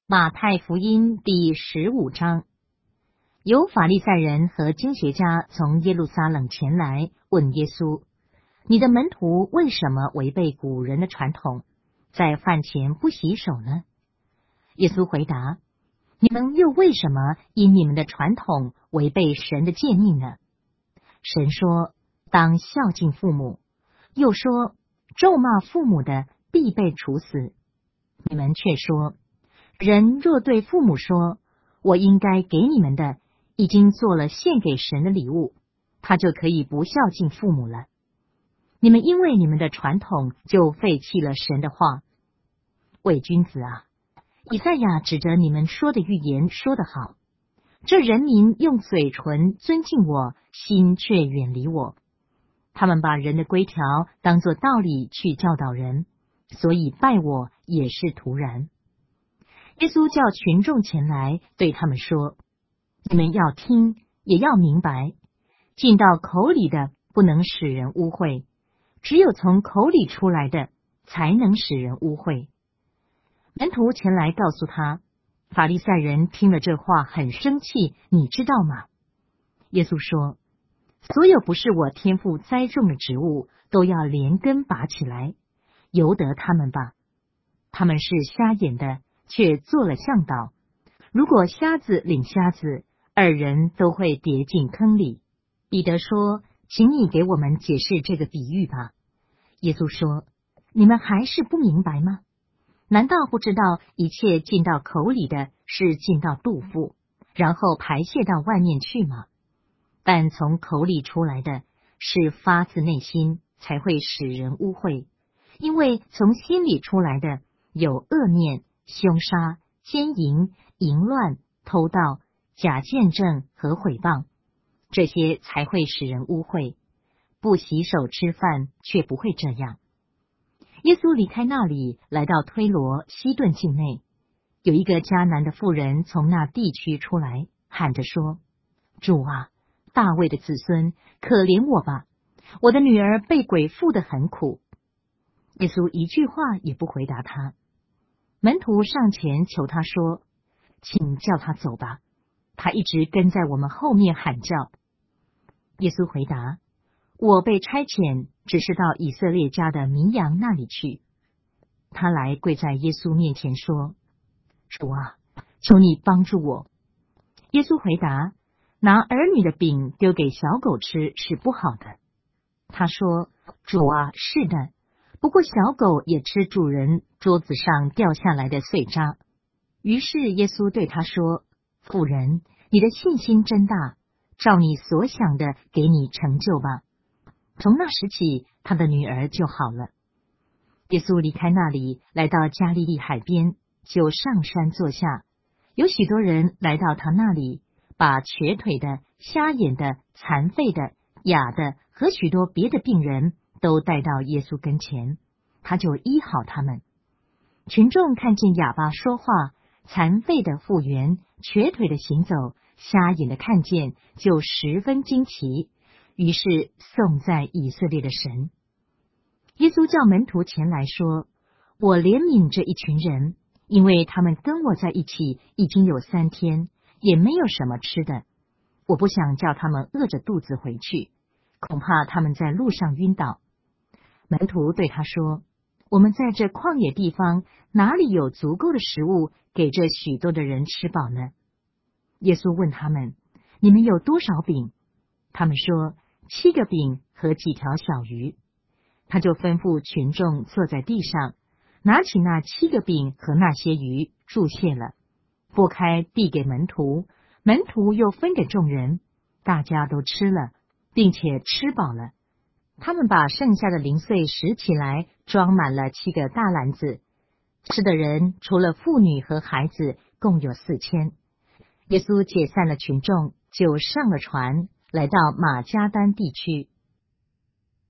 马太福音第15章，有法利赛人和经学家从耶路撒冷前来，问耶稣：你的门徒为什么违背古人的传统，在饭前不洗手呢？耶稣回答：你们又为什么因你们的传统违背神的诫命呢？神说：当孝敬父母，又说咒骂父母的必被处死。你们却说，人若对父母说，我应该给你们的已经做了献给神的礼物，他就可以不孝敬父母了。你们因为你们的传统就废弃了神的话。伪君子啊，以赛亚指着你们说的预言说得好，这人民用嘴唇尊敬我，心却远离我。他们把人的规条当作道理去教导人，所以拜我也是徒然。耶稣叫群众前来，对他们说：你们要听，也要明白，进到口里的不能使人污秽，只有从口里出来的才能使人污秽。门徒前来告诉他，法利赛人听了这话很生气，你知道吗？耶稣说：所有不是我天父栽种的植物，都要连根拔起来，由得他们吧。他们是瞎眼的，却做了向导。如果瞎子领瞎子，二人都会跌进坑里。彼得说：请你给我们解释这个比喻吧。耶稣说：你们还是不明白吗？难道不知道一切进到口里的是进到肚腹，然后排泄到外面去吗？但从口里出来的是发自内心，才会使人污秽。因为从心里出来的有恶念、凶杀、奸淫、淫乱、偷盗、假见证和毁谤，这些才会使人污秽。不洗手吃饭却不会这样。耶稣离开那里，来到推罗西顿境内，有一个迦南的妇人从那地区出来，喊着说：主啊，大卫的子孙，可怜我吧，我的女儿被鬼附得很苦。耶稣一句话也不回答他。门徒上前求他说：请叫他走吧，他一直跟在我们后面喊叫。耶稣回答：我被差遣，只是到以色列家的迷羊那里去。他来跪在耶稣面前说：主啊，求你帮助我。耶稣回答：拿儿女的饼丢给小狗吃是不好的。他说：主啊，是的，不过小狗也吃主人桌子上掉下来的碎渣。于是耶稣对他说：妇人，你的信心真大，照你所想的给你成就吧。从那时起，他的女儿就好了。耶稣离开那里，来到加利利海边，就上山坐下。有许多人来到他那里，把瘸腿的、瞎眼的、残废的、哑的和许多别的病人都带到耶稣跟前，他就医好他们。群众看见哑巴说话，残废的复原，瘸腿的行走，瞎眼的看见，就十分惊奇，于是颂赞以色列的神。耶稣叫门徒前来说：我怜悯这一群人，因为他们跟我在一起已经有3天，也没有什么吃的。我不想叫他们饿着肚子回去，恐怕他们在路上晕倒。门徒对他说：我们在这旷野地方，哪里有足够的食物给这许多的人吃饱呢？耶稣问他们：你们有多少饼？他们说7个饼和几条小鱼。他就吩咐群众坐在地上，拿起那7个饼和那些鱼，祝谢了，拨开递给门徒，门徒又分给众人，大家都吃了，并且吃饱了。他们把剩下的零碎拾起来，装满了7个大篮子。吃的人除了妇女和孩子，共有4000。耶稣解散了群众，就上了船，来到马加丹地区。